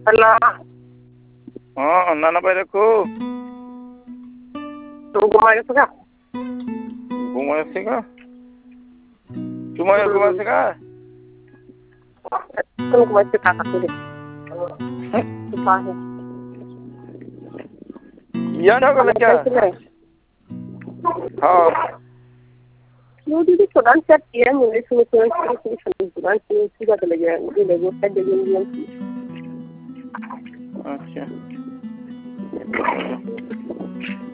Hello. नाना भाइ को तू घुमाएगा का? घुमाएगा तुम्हारे घुमाएगा तुम घुमाएगा का करते हैं? या ना कर क्या? हाँ No, didi sudan chat kiya mune sudan sudan चले गया मुझे लगो शायद जगह अच्छा